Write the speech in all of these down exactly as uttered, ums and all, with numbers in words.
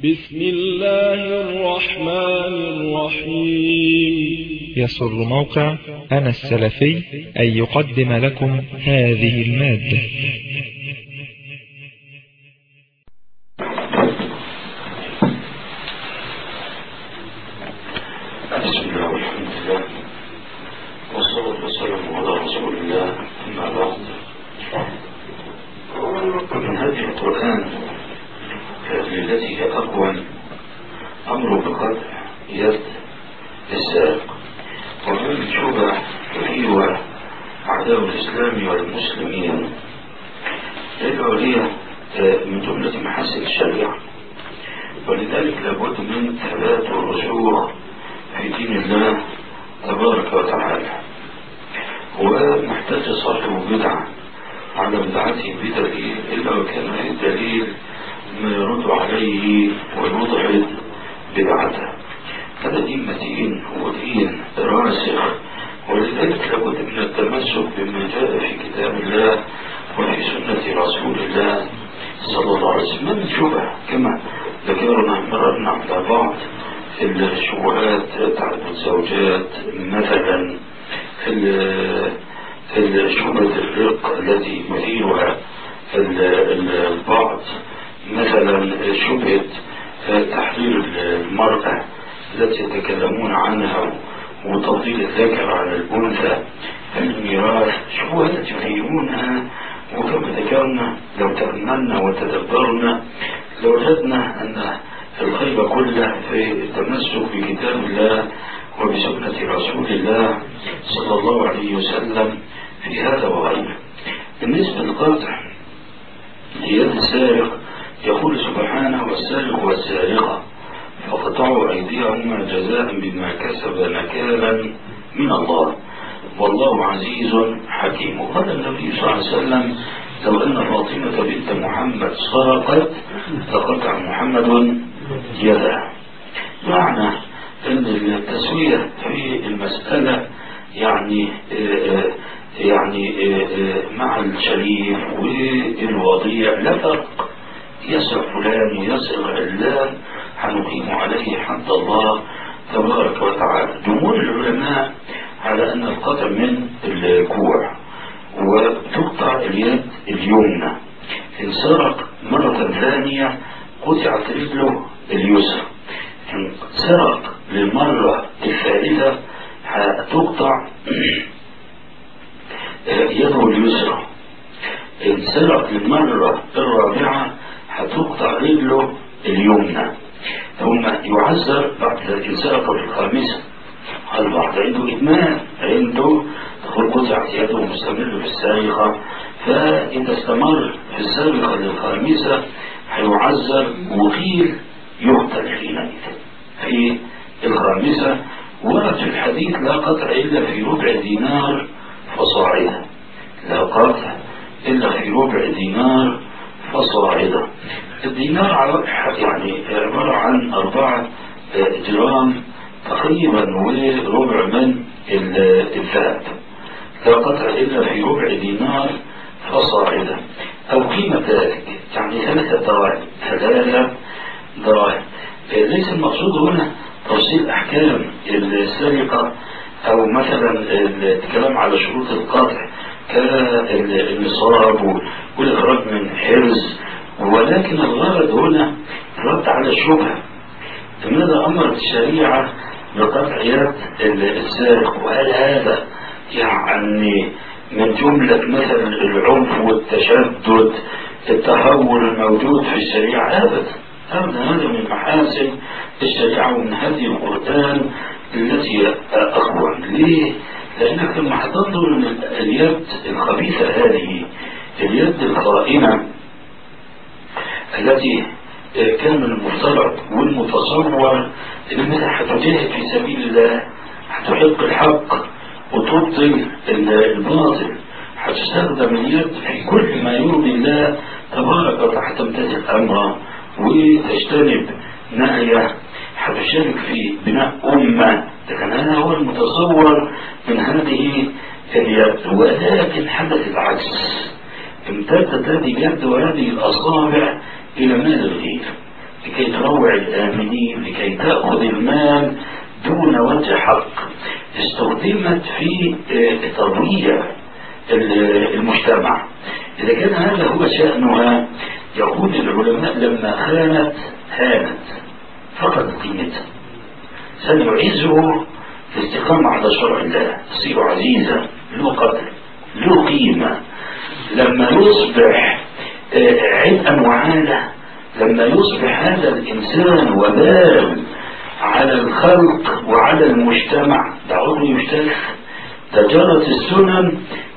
بسم الله الرحمن الرحيم. يسر موقع أنا السلفي أن يقدم لكم هذه المادة. بسم الله والحمد لله والصلاة والسلام على رسول الله. أما بعد، من هذه القرآن التي هي أقوى أمر بقطع يد السارق، ومن شبه كثيرة أعداء الإسلام والمسلمين للعليا من جملة محاسن الشريعة، ولذلك لابد من ثبات الرسوخ في دين الله تبارك وتعالى. ومحتاج صاحب بدعة على بدعته بدعه إلا وكان في الدليل ما يرد عليه ويضعف بدعته. هذا دين متين ودين راسخ، ولذلك لابد من التمسك بما جاء في كتاب الله وفي سنة رسول الله صلى الله عليه وسلم من شبه، كما ذكرنا مررنا على بعض الشبهات تعدد الزوجات مثلا، في شبهة الرق التي يثيرها البعض، مثلا شبهة تحرير المرأة التي يتكلمون عنها وتفضيل الذكر على الأنثى في الميراث، شبهات يثيرونها. وكما ذكرنا لو تأملنا وتدبرنا لوجدنا أن الخير كله في التمسك بكتاب الله وبسنة رسول الله صلى الله عليه وسلم في هذا وغيره. بالنسبة للقطع يد السارق، يقول سبحانه: والسارق والسارقة فقطعوا أيديهما جزاء بما كسب نكالا من الله والله عزيز حكيم. وقال النبي صلى الله عليه وسلم: لو أن فاطمة بنت محمد سرقت لقطع محمد يدها. معنى أن التسوية في المسألة يعني يعني مع الشريف والوضيع لا فرق. يسرق فلان ويسرق علان هنقيم عليه حد الله تبارك وتعالى. جمهور العلماء على أن القطع من الكوع، وتقطع اليد اليمنى. إن سرق مرة ثانية قطعت رجله اليسرى. إن سرق للمرة الثالثة هتقطع يده اليسرى. إن سرق للمرة الرابعة هتقطع رجله اليمنى. ثم يعذر بعد ذلك. إن سرق في الخامسة، البعض عنده إدمان، عنده تقول قطعت يده مستمر في السرقة، فإذا استمر في السرقة للخامسة هيعذر وقيل يقتل حينئذ في الخامسة. ورد في الحديث: لا قطع إلا في ربع دينار فصاعدا. لا قطع إلا في ربع دينار فصاعدا. الدينار يعني عبارة عن أربعة جرام تقريبا وربع من الذهب. لا قطع إلا في ربع دينار فصاعدا، أو قيمة ذلك يعني ثلاثة دراهم. ثلاثة دراهم. ليس المقصود هنا تفصيل أحكام السرقة أو مثلا الكلام على شروط القطع كالنصاب والإخراج من حرز، ولكن الغرض هنا رد على الشبهة. لماذا أمرت الشريعة بقطع يد السارق؟ وهل هذا يعني من جملة مثلا العنف والتشدد التهور الموجود في الشريعة؟ أبدا أبدا، هذا من محاسن الشريعة ومن هذه القرآن التي أقوى. ليه؟ لأنك لما هتنظر اليد الخبيثة هذه، اليد الخائنة التي كان من المفترض والمتصور انها هتجاهد في سبيل الله، هتحق الحق وتبطل الباطل، هتستخدم اليد في كل ما يرضي الله تبارك وتعالى، تمتثل امره وتجتنب نهيه، هتشارك في بناء امه. لكن هذا هو المتصور من هذه اليد، ولكن حدث العكس. امتدت هذه اليد وهذه الاصابع الى مال الغير، لكي تروع الآمنين، لكي تأخذ المال دون وجه حق، استخدمت في تضييع المجتمع. إذا كان هذا هو شأنها، يقول العلماء لما خانت هانت، فقدت قيمتها. سنعزه في الاستقامة على شرع الله، تصير عزيزا له قدر له قيمة. لما يصبح عبئا وعالة، لما يصبح هذا الإنسان وبال على الخلق وعلى المجتمع، ده عضو يشتغل. تجارة السنن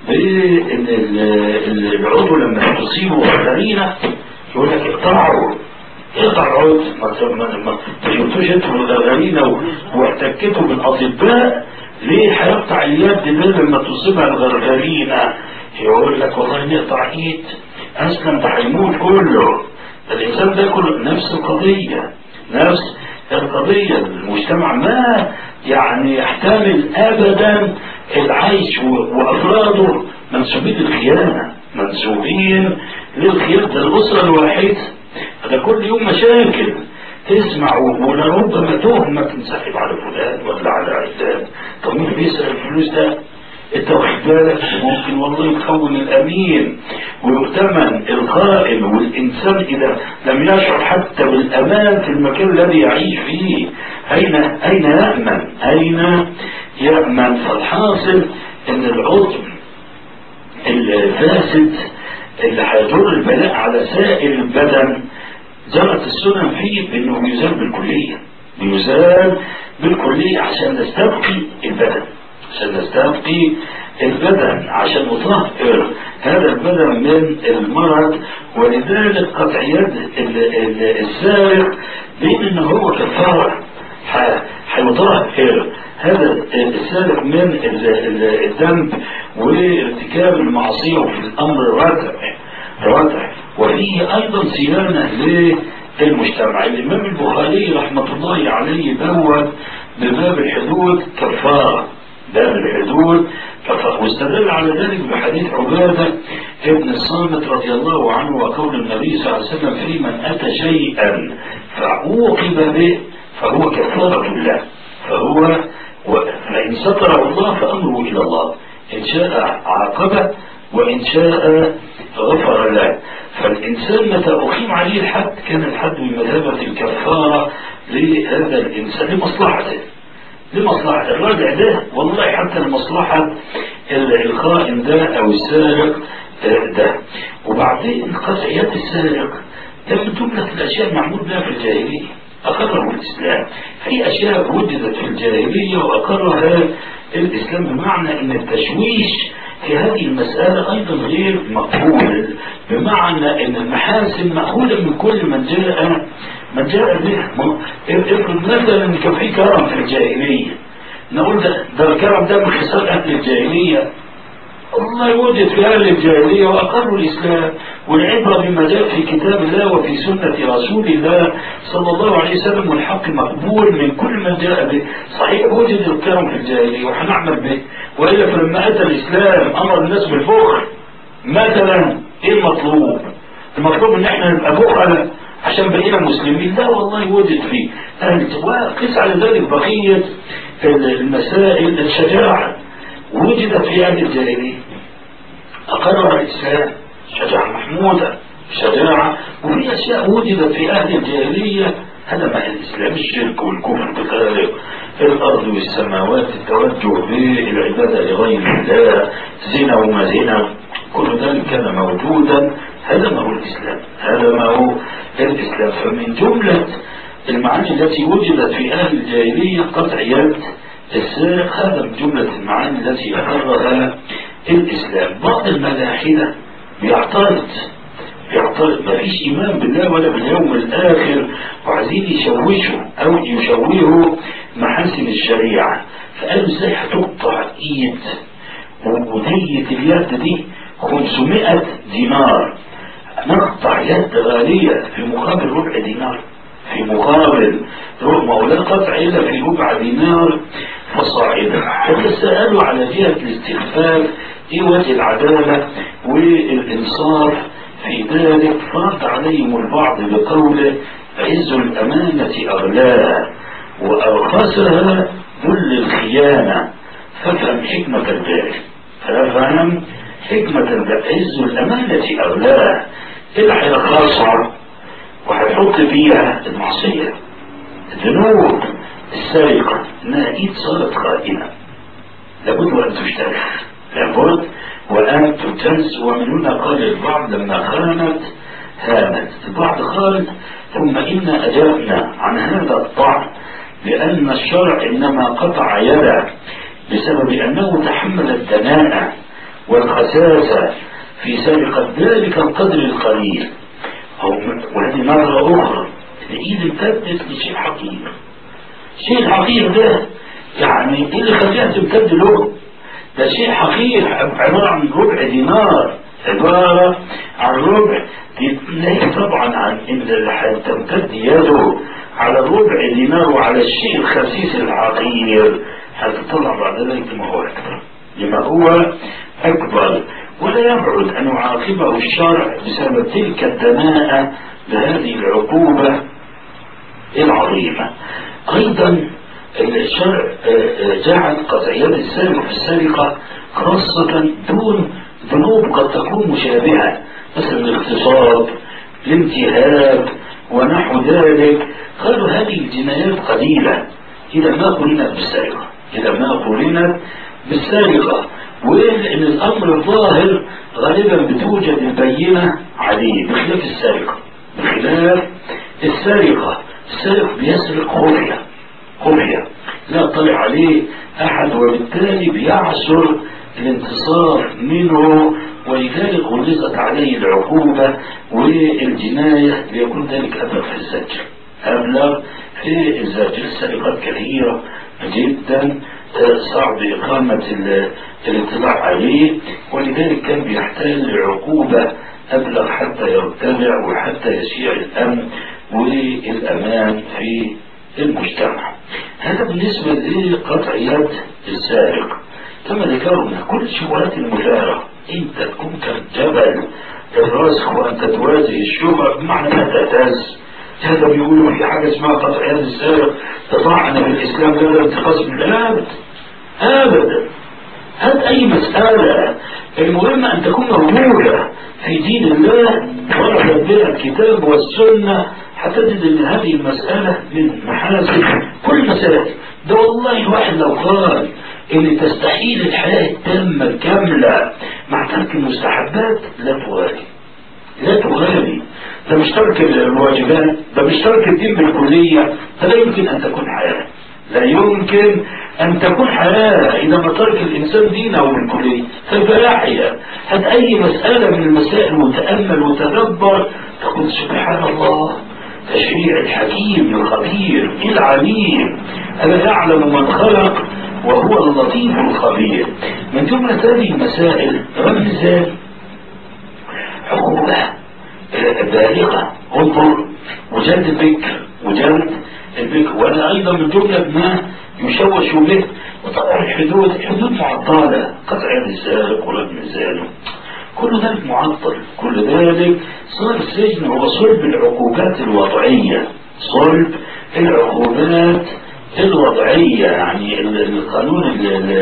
بالعضو لما تصيبه غرغرينة يقول لك اقطعوا اقطع العضو. ما تشوفوش انتوا الغرغرينة واحتكتوا بالاطباء ليه هيقطع اليد دي لما تصيبها الغرغرينة؟ يقول لك والله نقطع ايد اسلم، ده هيموت كله. الانسان ده كله نفس القضية، نفس القضية. المجتمع ما يعني يحتمل ابدا العيش وافراده منسوبين للخيانة، منسوبين للخيانة. الاسرة الواحدة هذا كل يوم مشاكل تسمع، ولربما تهمة تنسحب على فلان ولا على علان. طب مين بيسرق الفلوس ده؟ انت واخد بالك؟ ممكن والله يتخون الامين ويؤتمن الخائن. والانسان اذا لم يشعر حتى بالامان في المكان الذي يعيش فيه، اين اين يامن؟ اين يامن؟ فالحاصل ان العضو الفاسد اللي هيجر البلاء على سائر البدن، جرت السنن فيه بانه يزال بالكليه، يزال بالكليه عشان نستبقي البدن، عشان نستبقي البدن، عشان نطهر هذا البدن من المرض. ولذلك قطع يد السارق بين انه هو كفاره، هيطهر هذا السارق من الذنب وارتكاب المعصيه، وفي الامر الرادع رادع وفيه ايضا صيانه للمجتمع. الامام البخاري رحمه الله عليه بوب بباب الحدود كفاره، باب الحدود كفاره، واستدل على ذلك بحديث عباده ابن الصامت رضي الله عنه وقول النبي صلى الله عليه وسلم في من اتى شيئا فعوقب به فهو كفاره له، فهو فإن ستره الله فأمره إلى الله، إن شاء عاقبه وإن شاء غفر له. فالإنسان متى أقيم عليه الحد كان الحد بمثابة الكفارة لهذا الإنسان لمصلحته، لمصلحة الراجع ده، والله حتى لمصلحة الخائن ده أو السارق ده. وبعدين قطع يد السارق ده من جملة الأشياء معمول بها في الجاهلية، أقره الإسلام. في أشياء وجدت في الجاهلية وأقرها الإسلام، بمعنى أن التشويش في هذه المسألة أيضا غير مقبول، بمعنى أن المحاسن مأخوذة من كل من جاء من جاء به. افرض مثلا كان في كرم في الجاهلية، نقول ده, ده الكرم ده من خصال أهل الجاهلية، والله وجد في أهل الجاهلية وأقروا الإسلام. والعبرة بما جاء في كتاب الله وفي سنة رسول الله صلى الله عليه وسلم، والحق مقبول من كل من جاء به. صحيح وجد الكرم في الجاهلية وحنعمل به، وإلا فلما أتى الإسلام أمر الناس بالبخل مثلا. إيه المطلوب؟ المطلوب إن إحنا نبقى بخلة عشان بقينا مسلمين؟ لا والله وجد فيه أهل. وقس على ذلك بقية المسائل. الشجاعة وجدت في أهل الجاهلية، أقرها الإسلام، شجاعة محمودة، شجاعة. وفي أشياء وجدت في أهل الجاهلية هذا مع الإسلام، الشرك والكفر بخارق الأرض والسماوات، التوجه بالعبادة لغير الله، زنا وما زنا، كل ذلك كان موجودا. هذا ما هو الإسلام، هذا ما هو الإسلام. فمن جملة المعاني التي وجدت في أهل الجاهلية قطع يد السارق، هذا من جملة المعاني التي أقرها الإسلام. بعض الملاحدة بيعترض بيعترض ما فيش إيمان بالله ولا باليوم الآخر، وعايزين يشوشوا أو يشوهوا محاسن الشريعة. فقالوا ازاي هتقطع إيد ودية اليد دي خمسمائة دينار، نقطع يد غالية في مقابل ربع دينار، في مقابل ربع، ولا قطع إلا في ربع دينار فصاعدا. فتسألوا على جهة الاستخفاف ايه وجه العدالة والإنصاف في ذلك؟ فرد عليهم البعض بقوله عز الأمانة أغلاها وأرخصها ذل الخيانة. فافهم حكمة الباري، فافهم حكمة الباري. عز الأمانة أغلاها، الحياة خاصة وهتحط فيها المعصية، الذنوب، السرقة، إنها إيد صارت خائنة، لابد وأن تشترك، لابد وأن تتنس. ومن هنا قال البعض لما خانت هانت، البعض قال ثم إنا أجابنا عن هذا الطعن لأن الشرع إنما قطع يده بسبب أنه تحمل الدناءة والخساسة في سرقة ذلك القدر القليل. وهذه مرة أخرى الإيد امتدت لشيء حقير، شيء حقير ده يعني إيه اللي خليها تمتد له؟ ده شيء حقير، عبارة عن ربع دينار، عبارة عن ربع دينار. طبعا عن إن اللي تمتد يده على ربع دينار وعلى الشيء الخسيس الحقير هتطلع بعد ذلك ما هو أكبر، لما هو أكبر. ولا يبعد أن يعاقبه الشرع بسبب تلك الدناءة بهذه العقوبة العظيمة. أيضا الشرع جعل قطع يد السارق في السرقة خاصة دون ذنوب قد تكون مشابهة، مثل الاغتصاب، الانتهاب ونحو ذلك. قالوا هذه الجنايات قليلة إذا ما قرنت بالسرقة، إذا ما قرنت بالسرقة. وإن الأمر الظاهر غالبا بتوجد البينة عليه بخلاف السرقة، بخلاف السرقة. السرق بيسرق خفية، خفية لا يطلع عليه أحد، وبالتالي بيعسر الانتصار منه، ولذلك غلظت عليه العقوبة والجناية ليكون ذلك أبلغ في الزجر، أبلغ في الزجر. السرقات كثيرة جدا صعب إقامة الاطلاع عليه، ولذلك كان بيحتاج لعقوبة أبلغ حتى يرتفع وحتى يشيع الأمن والأمان في المجتمع. هذا بالنسبة لقطع يد السارق. كما ذكرنا كل الشبهات المثارة انت تكون كالجبل الراسخ وانت تواجه الشبهة بمعنى ما تهتز. هذا بيقولوا في حاجة اسمها قطع يد السارق تطعن في الإسلام لا انتقاص من الأبد أبدا. هذا أي مسألة، المهم أن تكون موجودة في دين الله ورد بها الكتاب والسنة، هتجد أن هذه المسألة من محاسن كل مسألة. ده والله الواحد لو قال أن تستحيل الحياة التامة الكاملة مع ترك المستحبات لا توالي، لا توالي. ده مش ترك الواجبات، ده مش ترك الدين بالكلية، ده لا يمكن أن تكون حياة، لا يمكن أن تكون حياة إذا ما ترك الإنسان دينه بالكلية. فلا حياة. هذا أي مسألة من المسائل وتأمل وتدبر تقول سبحان الله، تشريع الحكيم الخبير العليم، ألا يعلم من خلق وهو اللطيف الخبير. من جملة هذه المسائل رمزان عقوبة بالغة، انظر وجلد البكر، وجلد البكر. ولا أيضا من جملة ما يشوش به وطبعا الحدود، الحدود معطلة، قطع يد السارق ورجم الزاني، كل ذلك معطل. كل ذلك صار السجن هو صلب العقوبات الوضعية، صلب العقوبات الوضعية. يعني القانون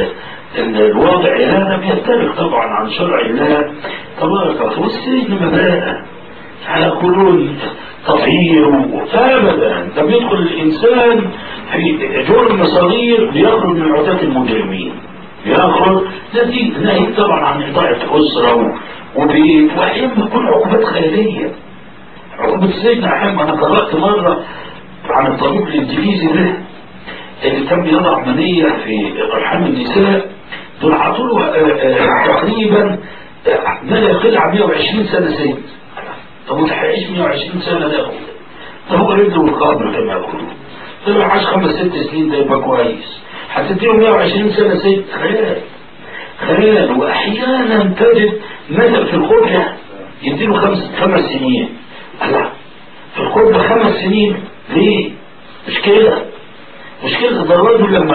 الوضعي هذا بيختلف طبعا عن شرع الله تبارك وتعالى. والسجن مبادئ هيقولون تطهير ابدا، ده بيدخل الانسان في جرم صغير بيخرج من عتاة المجرمين، بيخرج نتيجة طبعا عن إضاعة أسرة وبيت، وأحيانا بتكون عقوبات خيالية. عقوبة السجن أحيانا أنا قرأت مرة عن الطبيب الإنجليزي ده اللي كان بيضع عملية في أرحام النساء، دول عطوله تقريبا ما لا يقل عن مئة وعشرين سنة سجن. طب وتحقيش مئة وعشرين سنة ده أخوه، ده هو رجله والقبر كما يقولون. طب عاش خمس ست سنين ده يبقى كويس، هتديله مئة وعشرين سنة سجن. خيال خيال. وأحيانا تجد مثل في القرية يديله خمس خمس سنين. الله، في القرية خمس سنين ليه؟ مش كده، مش كده. ده الرجل لما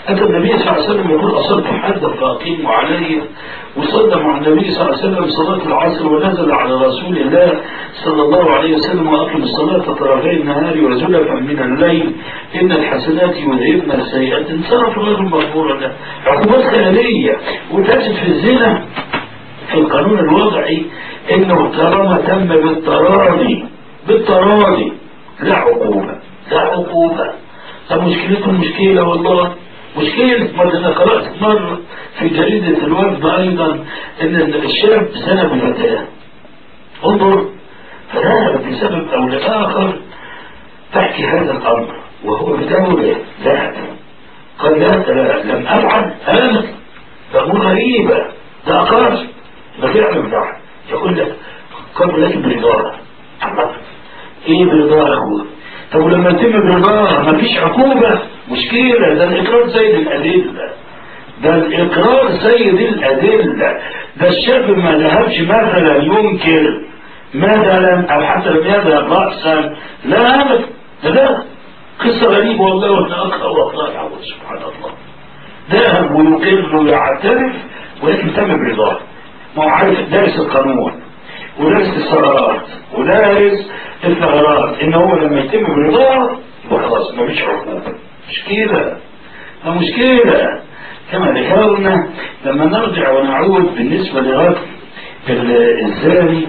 أتى النبي صلى الله عليه وسلم يقول أصبت حدا فأقيموا علي، وصلى مع النبي صلى الله عليه وسلم صلاة العصر، ونزل على رسول الله صلى الله عليه وسلم وأقم الصلاة طرفي النهار وزلفا من الليل إن الحسنات يذهبن السيئات، انصرف غير مغفورا له. عقوبات خيالية. وتجد في الزنا في القانون الوضعي إنه طالما تم بالتراضي بالتراضي لا عقوبة لا عقوبة. طب مشكلته مشكلة والله مشكلة. مرة أنا قرأت مرة في جريدة الوفد أيضا إن الشاب زنى بالفتاة، انظر، فذهبت لسبب أو لآخر تحكي هذا الأمر وهو بدولة ذهب، قال لا لم أفعل أنا، فأمور غريبة، ده أقر ما فعلا ده يقول لك قبل لك برضاها. إيه برضاها يا أخوة؟ طب ولما يتم برضاها مفيش عقوبة؟ مشكلة. ده الإقرار سيد الأدلة، ده الإقرار سيد الأدلة. ده الشاب ما ذهبش مثلا ينكر مثلا أو حتى لم يذهب رأسا، لا أبدا، ده ده قصة غريبة والله، وأنا أقرأ والله يعوض سبحان الله. ذهب ويقر ويعترف ولكن تم برضاه. ما هو عارف دارس القانون ودارس الثغرات ودارس الثغرات إن هو لما يتم برضاه خلاص مفيش عقوبة. مشكلة ده مشكلة. كما ذكرنا لما نرجع ونعود بالنسبة لرجل الزاني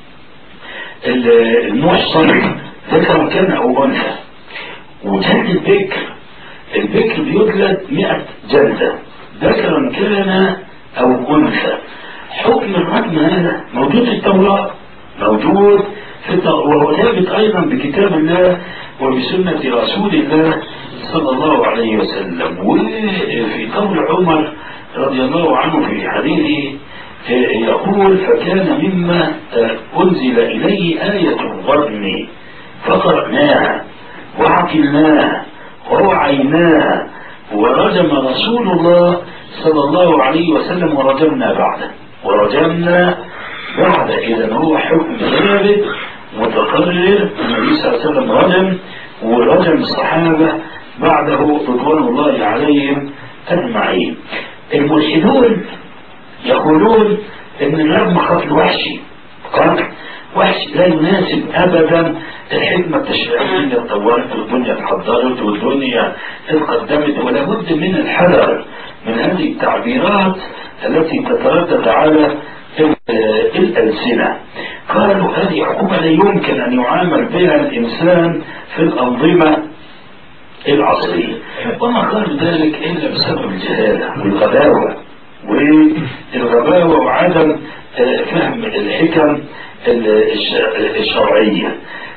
المحصن ذكر كان أو أنثى، وجلد البكر، البكر بيجلد مئة جلدة ذكرا كان أو أنثى. حكم الرجم هذا موجود في التوراة، موجود في التوراة، وهو ثابت أيضا بكتاب الله وبسنة رسول الله صلى الله عليه وسلم. وفي قول عمر رضي الله عنه في حديثه يقول فكان مما أنزل إليه آية الرجم فقرأناها وعقلناها ووعيناها ورجم رسول الله صلى الله عليه وسلم ورجمنا بعده ورجمنا بعد. إذا هو حكم ثابت متقرر. النبي صلى الله عليه وسلم رجم ورجم الصحابة بعده رضوان الله عليهم أجمعين. الملحدون يقولون ان الرجم قتل وحشي، قتل وحشي لا يناسب ابدا الحكمة التشريعية. اتطورت والدنيا اتحضرت والدنيا اتقدمت، ولا بد من الحذر من هذه التعبيرات التي تتردد على الألسنة. قالوا هذه عقوبة لا يمكن ان يعامل بها الانسان في الانظمة العصرية، وما قالوا ذلك الا بسبب الجهالة والغباوة والغباوة وعدم فهم الحكم الشرعية.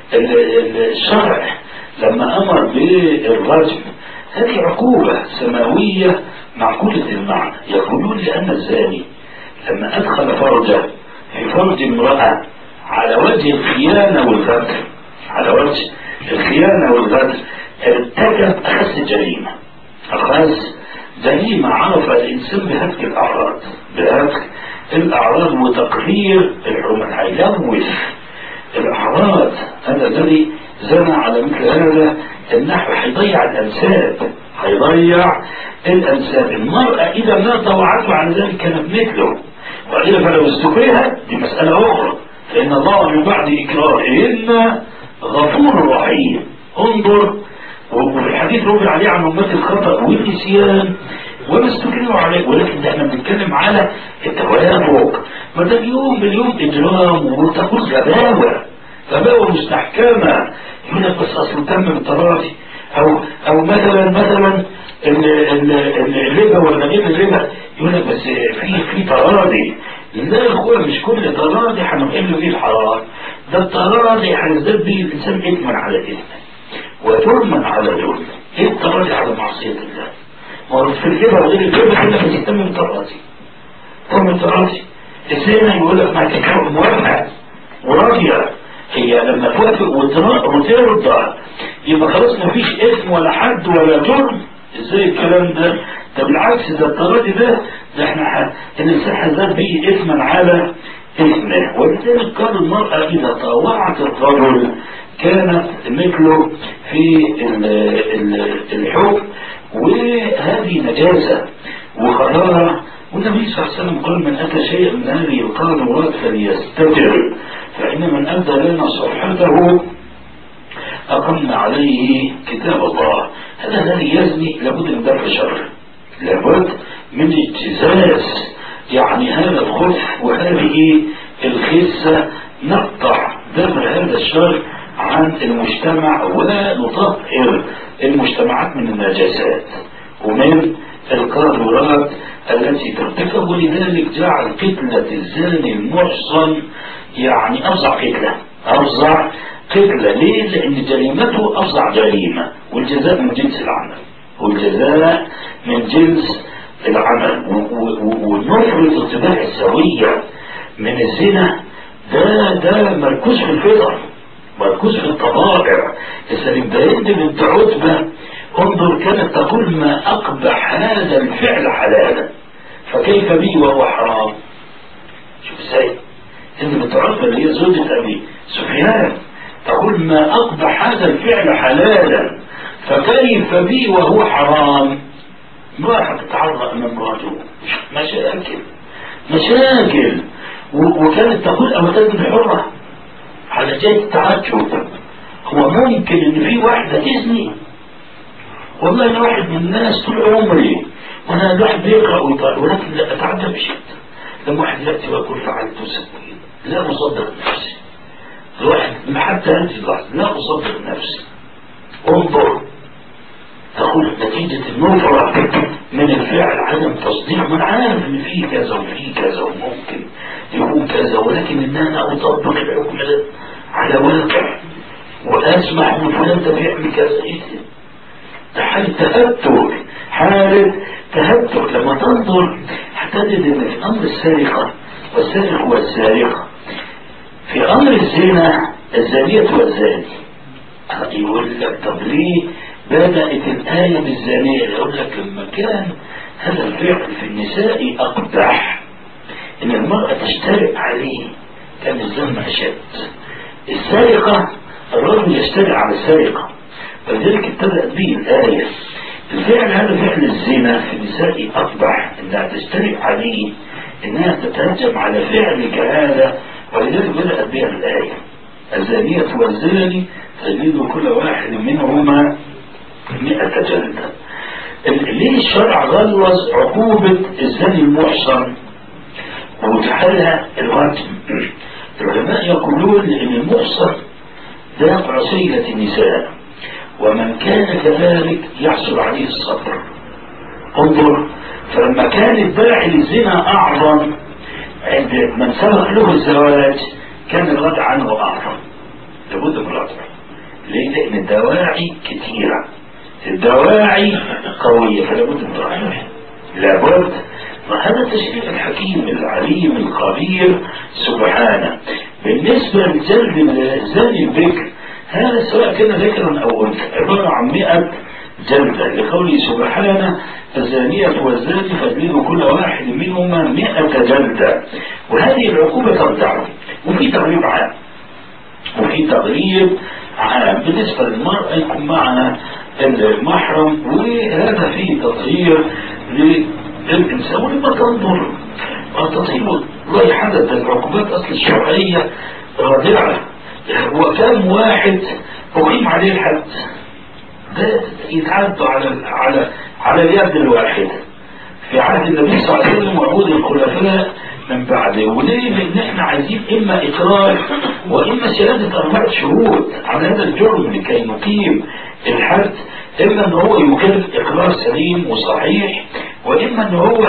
الشرع لما أمر بالرجم هذه عقوبة سماوية معقولة المعنى. يقولون لأن الزاني لما أدخل فرجه في فرج امرأة على وجه الخيانة والغدر، على وجه الخيانة والغدر ارتكب أخس جريمة، أخس جريمة عرف الإنسان بهتك الأعراض، بهتك الأعراض وتقرير الحرمات، هيلوث الأعراض. هذا الذي زنى على مثل هذا النحو هيضيع الأنساب، هيضيع الأنساب. المرأة إذا ما طوعته عن ذلك كانت مثله، وإلا فلو استكرهت دي مسألة أخرى، فإن الله من بعد إكراههن غفور رحيم. انظر، وفي الحديث روي عليه عن أمة الخطأ والنسيان وما استكرهوا عليه، ولكن ده احنا بنتكلم على التوافق. ما ده اليوم باليوم إجرام وتقول غباوة، غباوة مستحكمة. يقول لك بس أصل تم بالتراضي، أو أو مثلا مثلا اللبا ولا غير اللبا، يقول لك بس في في تراضي. لا يا اخويا، مش كل تراضي هنقل فيه الحرام، ده التراضي هنزداد به الإنسان إثما على إثم وجرما على جرم. ايه التراضي على معصية الله؟ وفي الجبهة وغير الجبهة كلها بتهتم بالتراضي، تم التراضي. الزنا يقول لك ما تكون موافقة وراضية، هي لما توافق وترضى يبقى خلاص ما فيش اسم ولا حد ولا جرم. ازاي الكلام ده؟ ده بالعكس، ده التراضي ده ده احنا الانسان هيزداد به اثما على اثمه. ولذلك قال المرأة اذا طاوعت الرجل كانت مثله في الحكم. وهذه نجاسة وخطارة. والنبي صلى الله عليه وسلم قال من أتى شيئا من هذه القاذورات فليستتر، فإن من أدى لنا صحته أقمنا عليه كتاب الله. هذا الذي يزني لابد من درء شر، لابد من اجتزاز يعني هذا الخبث وهذه الخسة، نقطع دبر هذا الشر عن المجتمع ونطهر المجتمعات من النجاسات ومن القاذورات التي ترتكب. ولذلك جعل قتلة الزاني المحصن يعني أفظع قتلة، أفظع قتلة. ليه؟ لأن جريمته أفظع جريمة، والجزاء من جنس العمل، والجزاء من جنس العمل. ونفرض الطباع السوية من الزنا ده ده مركوز في الفطر، مركوز في الطبائع. السليم بنت بنت عتبة انظر كانت تقول ما أقبح هذا الفعل حلالا فكيف بي وهو حرام. شوف ازاي انت بنت عتبة اللي هي زوجة أبي سفيان تقول ما أقبح هذا الفعل حلالا فكيف بي وهو حرام. امرأة تتعرض أمام امرأته مشاكل مشاكل وكانت تقول أولاد حرة على جاي التعجب. هو ممكن ان في واحدة تزني؟ والله انا واحد من الناس طول عمري وانا الواحد بيقرأ ويطالع، ولكن لا اتعجب بشيء لما واحد يأتي ويقول فعلت وسويت لا أصدق نفسي. الواحد حتى هذه اللحظة لا أصدق نفسي. انظر تقول نتيجة النفرة من الفعل عدم تصديق، من عارف ان فيه كذا وفيه كذا وممكن يكون كذا، ولكن ان انا اطبق الحكم ده على واقع واسمع من فلان ده بيعمل كذا. ايه ده؟ حالة تهتك، حالة تهتك. لما تنظر هتجد ان في امر السرقة والسارق والسارقة، في امر الزنا الزانية والزاني يقول لك طب ليه بدأت الآية بالزانية؟ يقول لك لما كان هذا الفعل في النساء أقبح إن المرأة تشترك عليه كان الذم أشد. السرقة الرجل يشترك على السرقة، ولذلك ابتدأت به الآية. الفعل هذا فعل الزنا في النساء أقبح إنها تشترك عليه، إنها تتهجم على فعلك هذا، ولذلك بدأت بها الآية الزانية والزاني تجد كل واحد منهما مئة جلدة. ليه الشرع غلظ عقوبة الزاني المحصن وجعلها الرجم؟ العلماء يقولون ان المحصن ده عصية النساء، ومن كان كذلك يحصل عليه الصبر. انظر، فلما كان الداعي للزنا اعظم عند من سبق له الزواج كان الردع عنه اعظم، لابد من الردع. ليه؟ لان الدواعي كثيرة، الدواعي قوية، فلا بد من رأيه، لابد. وهذا التشريع الحكيم العليم الخبير سبحانه. بالنسبة لجلد الزاني البكر هذا سواء كان ذكرا أو أنثى عبارة عن مئة جلدة، لقوله سبحانه الزانية والزاني فاجلدوا كل واحد منهما مئة جلدة. وهذه العقوبة ترجع، وفي تغليب عام وفي تغليب عام. بالنسبة للمرأة يكون معنا المحرم، وهذا فيه تطهير للإنسان. ولما تنظر وتطهير لا يحدث العقوبات أصل الشرعية رادعة. وكم واحد أقيم عليه الحد ده يتعدى على على على اليد الواحدة في عهد النبي صلى الله عليه وسلم وعهود الخلفاء من بعده. وليه؟ لأن احنا عايزين إما إقرار وإما شهادة أربعة شهود على هذا الجرم لكي نقيم الحد. إما أن هو يقر إقرار سليم وصحيح، وإما أن هو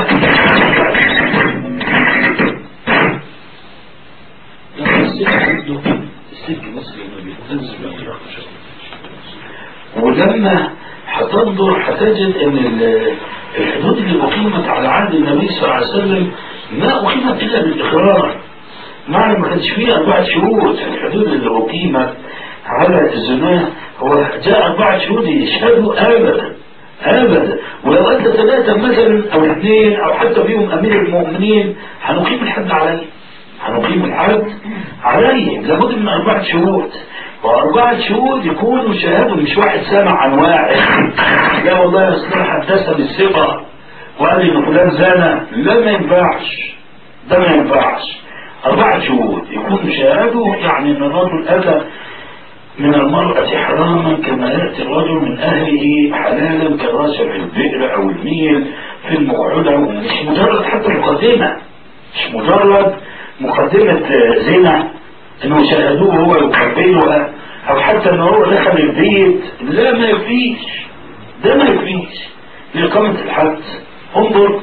ولما هتنظر هتجد ان الحدود اللي اقيمت على عهد النبي صلى الله عليه وسلم ما اقيمت الا بالاقرار، معنى ما كانش فيه اربعه شهود. الحدود اللي اقيمت على الزنا هو جاء اربعه شهود يشهدوا ابدا ابدا. ولو انت ثلاثه مثلا او اثنين او حتى فيهم امير المؤمنين هنقيم الحد عليه، هنقيم الحد عليه، لابد من اربعه شهود. وأربعة شهود يكونوا شهادوا، مش واحد سمع عن واحد لا والله أصل حدثها بالثقة وقال إن فلان زنى، لا ما ينفعش، ده ما ينفعش. أربعة شهود يكونوا شهادوا، يعني إن الرجل أتى من المرأة حراما كما يأتي الرجل من أهله حلالا كالراشة في البئر أو النيل في المقعدة، مش مجرد حتى مقدمة، مش مجرد مقدمة زنا إنه شاهدوه هو يقبلها أو حتى إنه هو دخل البيت، لا ما يفيش، ده ما يفيش لإقامة الحد. انظر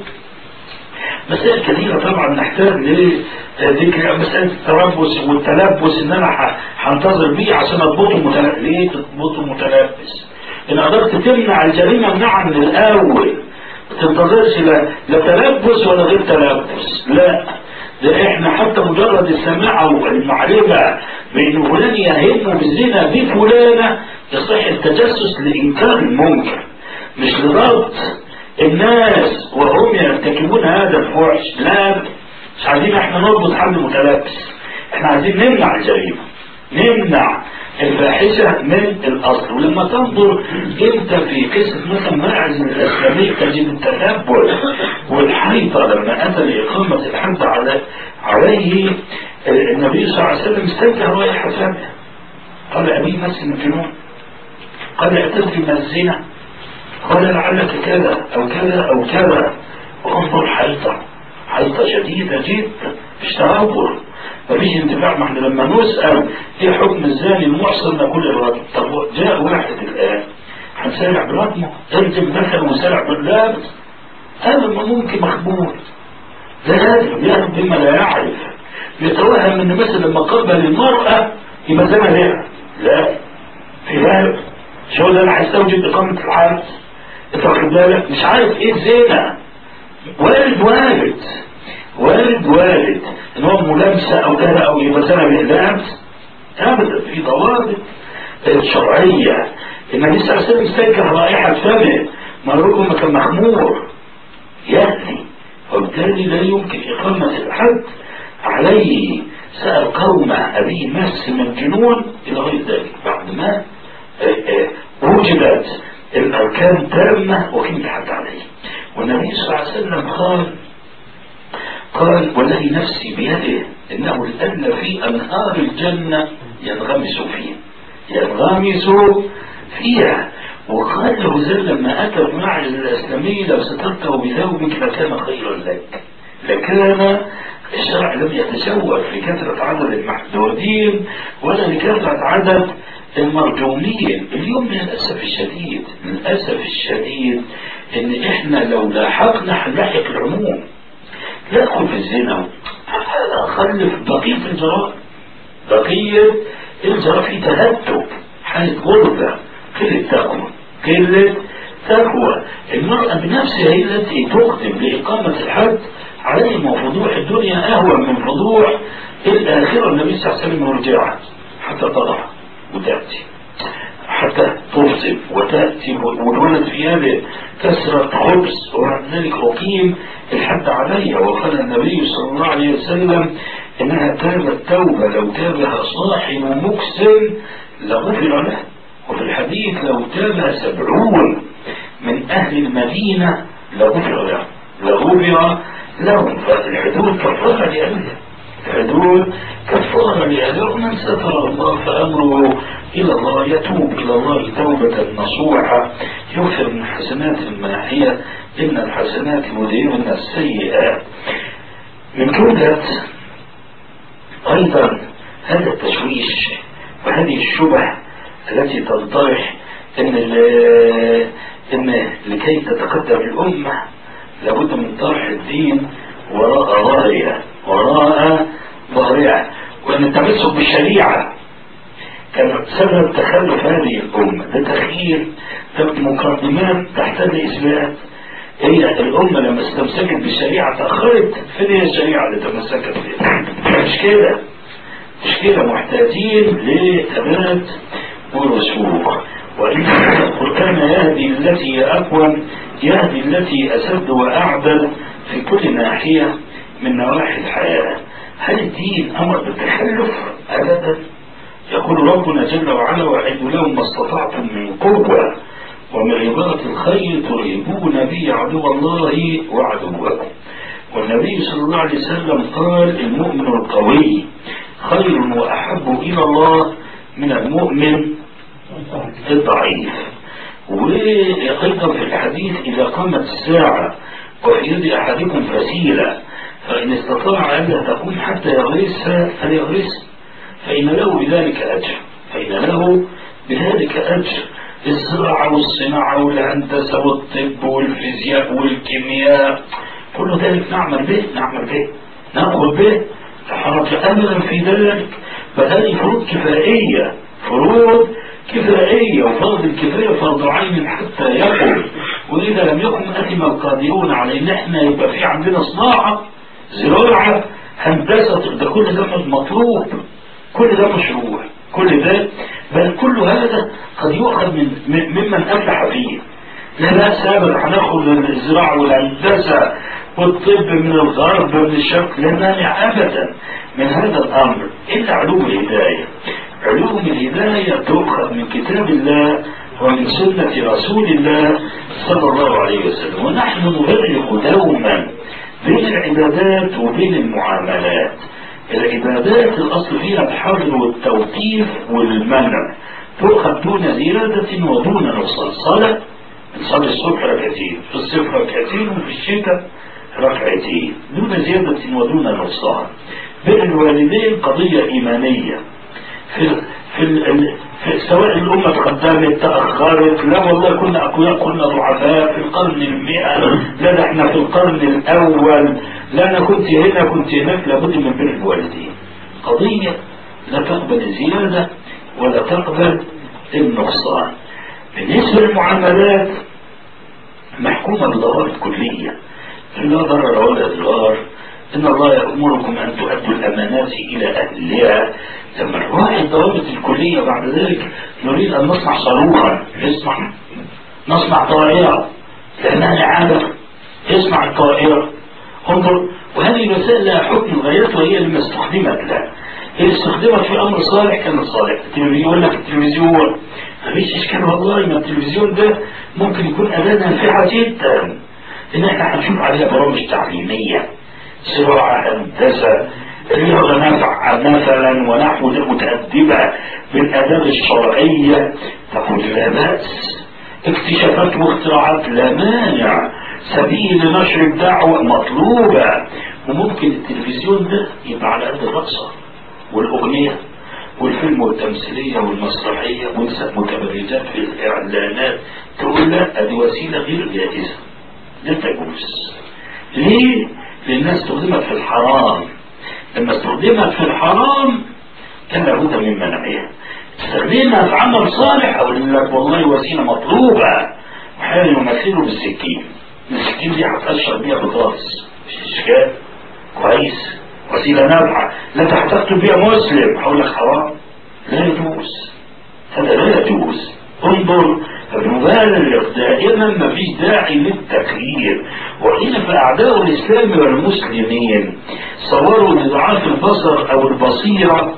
مسائل كثيرة طبعا نحتاج لذكر، مسألة التربص والتلبس ان انا هنتظر بيه عشان اضبطه متلبس. ليه تضبطه متلبس؟ ان قدرت تمنع الجريمة منعها من الاول، ما تنتظرش لا, لا تلبس ولا غير تلبس، لا ده احنا حتى مجرد السماع او المعرفة بان فلان يهمه بالزنا بفلانة يصح التجسس لانكار المنكر، مش لضبط الناس وهم يرتكبون هذا الفحش. لا مش عايزين احنا نربط حد متلبس، احنا عايزين نمنع الجريمة، نمنع الفاحشة من الاصل. ولما تنظر انت في قصة مثلا ماعز الاسلامي تجد التتبع والحيطة لما اتى لاقامة الحد على عليه النبي صلى الله عليه وسلم استنكر رائحة فمه، قال ابي مس من جنون، قال اعتدري ما الزنا، قال لعلك كذا او كذا او كذا. وانظر حيطة حيطة شديدة جدا، مش تهور، مفيش انتفاع. ما احنا لما نسأل ايه حكم الزاني المحصن نقول الرجل. طب جاء واحد الان هنسارع برجمه، ترجم مثلا وسارع باللابس، هذا ما ممكن مخبول، ده هذا يهرب بما لا يعرف، يتوهم ان مثلا لما قبل المرأة يبقى زنا لها، لا في بالك شو ده انا هستوجب اقامة الحد، انت واخد بالك مش عارف ايه الزنا. وارد وارد وارد وارد ان هو ملامسة او كذا او يبقى زنا باللامس، ابدا في ضوابط شرعية. النبي صلى الله عليه وسلم استنكر رائحة فمه، مرة كان مخمور يأتي، وبالتالي لا يمكن إقامة الحد عليه. سأل قومه أبي مس من جنون إلى غير ذلك، بعد ما وجدت الأركان تامة وقيم الحد عليه. والنبي صلى الله عليه وسلم قال قال والذي نفسي بيده إنه الأن في أنهار الجنة ينغمس فيه ينغمس فيها. وقال له زل لما أتى بمعجز الإسلامي لو سترته بثوبك لكان خيرا لك، لكان الشرع لم يتشوق لكثرة عدد المحدودين ولا لكثرة عدد المرجومين. اليوم للأسف الشديد للأسف الشديد إن إحنا لو لاحقنا هنلاحق العموم، ندخل في الزنا، خلف بقية الجرائم، بقية الجرائم في تهتك، حالة غربة، قلة تقوى، قلة تقوى. المرأة بنفسها هي التي تقدم لإقامة الحد عليهم، وفضوح الدنيا أهون من فضوح الآخرة. النبي صلى الله عليه وسلم يرجعها حتى تضع وتأتي، حتى تفصل وتأتي والولد في هذه كسرة خبز، وبعد ذلك أقيم الحد عليها. وقال النبي صلى الله عليه وسلم إنها تابت توبة لو تابها صاحب مكسن لغفر له. وفي الحديث لو تابها سبعون من أهل المدينة لغفر له لغفر لهم. فالحدود كفارة لأهلها، الحدود كفارة لأهلها. من ستر الله فأمره إلى الله، يتوب إلى الله توبة نصوحة، يغفر من الحسنات الماحية إن الحسنات يذهبن السيئات. من جملة أيضا هذا التشويش وهذه الشبه التي تنطرح إن إن لكي تتقدم الأمة لابد من طرح الدين وراء ظهرها وراء ظهرها، وأن التمسك بالشريعة كان سبب تخلف هذه الأمة. ده تخيير مقدمات تحتاج إثبات. هي الأمة لما استمسكت بالشريعة تأخرت، فين هي الشريعة اللي تمسكت بها؟ مش كده مش كده محتاجين لثبات ورسوخ. وإن القرآن يهدي التي هي أقوم، يهدي التي أسد وأعدل في كل ناحية من نواحي الحياة. هل الدين أمر بالتخلف؟ أبدا يقول ربنا جل وعلا وأعدوا لهم ما استطعتم من قوة ومن رباط الخيل ترهبون به عدو الله وعدوكم. والنبي صلى الله عليه وسلم قال المؤمن القوي خير وأحب إلى الله من المؤمن الضعيف. وأيضا في الحديث إذا قامت الساعة وفي يد أحدكم فسيلة فإن استطاع أن تقوم حتى يغرسها فليغرسها فإن له بذلك أجر فإن له بذلك أجر. الزراعة والصناعة والهندسة والطب والفيزياء والكيمياء كل ذلك نعمل به نعمل به نأخذ به حرج أملا في ذلك. فهذه فروض كفائية فروض كفائية وفرض الكفاية فرض عين حتى يقوم. وإذا لم يكن أثم القادرون على إن احنا يبقى في عندنا صناعة زراعة هندسة ده كل ده مطلوب كل ده مشروع كل ده بل كل هذا قد يؤخذ من ممن أفلح فيه. لا بأس أبدا هناخد الزراعة والهندسة والطب من الغرب من الشرق لا مانع أبدا من هذا الأمر إلا علوم الهداية. علوم الهداية تؤخذ من كتاب الله ومن سنة رسول الله صلى الله عليه وسلم. ونحن نفرق دوما بين العبادات وبين المعاملات. العبادات الأصل فيها الحظر والتوقيف والمنع تؤخذ دون زيادة ودون نقصان. صلاة نصلي الصبح ركعتين في الصيف ركعتين وفي الشتاء ركعتين دون زيادة ودون نقصان. بين الوالدين قضية إيمانية في في, ال... في سواء الأمة تقدمت تأخرت لا والله كنا أقوياء كنا ضعفاء في القرن المئة لا ده احنا في القرن الأول لا أنا كنت هنا كنت هناك لابد من بين الوالدين. قضية لا تقبل الزيادة ولا تقبل النقصان. بالنسبة للمعاملات محكومة بالضوابط كلية لا ضرر ولا ضرار. إن الله يأمركم أن تؤدوا الأمانات إلى أهلها. لما نراعي الضوابط الكلية بعد ذلك نريد أن نصنع صاروخا نصنع نصنع طائرة لا مانع هذا يصنع الطائرة. انظر وهذه الوسائل لها حكم غايتها وهي لما استخدمت لها. هي استخدمت في أمر صالح كان صالح. يقول لك التلفزيون مفيش إشكال والله ما التلفزيون ده ممكن يكون أداة نافعة جدا إن احنا هنشوف عليها برامج تعليمية زراعة هندسة رياضة نافعة مثلا ونحو متأدبة بالآداب الشرعية تقول لا بأس. اكتشافات واختراعات لا مانع. سبيل نشر الدعوة مطلوبة. وممكن التلفزيون ده يبقى على قد الرقصة والأغنية والفيلم والتمثيلية والمسرحية ونسب متبرجات في الإعلانات تقول لا هذه وسيلة غير جائزة لا تجوز. ليه؟ لأنها استخدمت في الحرام. لما استخدمت في الحرام كان لابد من منعها. استخدمها في عمل صالح أقول لك والله وسيلة مطلوبة. وحين يمثله بالسكين السكين دي هتقشر بيها بطاطس مش إشكال كويس وسيلة نافعة لا تحتقد بها مسلم هقول لك حرام لا يجوز هذا لا يجوز. انظر المبالغ دائما ما فيش داعي للتكرير. وحين فأعداء الإسلام والمسلمين صوروا لضعاف البصر أو البصيرة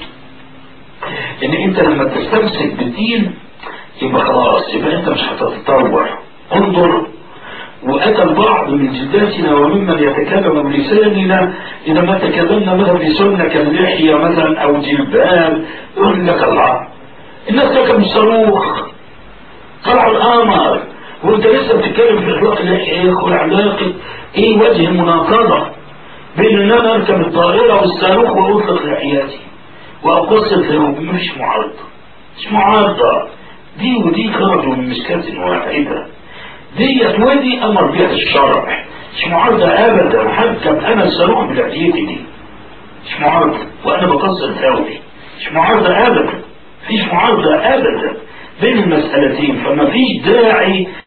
إن أنت لما تستمسك بالدين يبقى خلاص يبقى أنت مش هتتطور. انظر وأتى البعض من جداتنا وممن يتكلم بلساننا إذا ما تكلمنا مثلا بسنة كاللحية مثلا أو جلباب يقول لك الله الناس تركب الصاروخ طلعوا القمر وانت لسه بتتكلم في اخلاق الايه والعلاقه ايه وجه المناقضه بين ان انا اركب الطائره والصاروخ واطلق لحياتي واقص الثوب. مش معارضه مش معارضه دي ودي خرجوا من مشكله واحده. ديت ودي امر بها الشرع مش معارضه ابدا. وحركب انا الصاروخ بلحيتي دي مش معارضه وانا بقص ثوبي مش معارضه ابدا. مفيش معارضه ابدا بين المسألتين. فما فيش داعي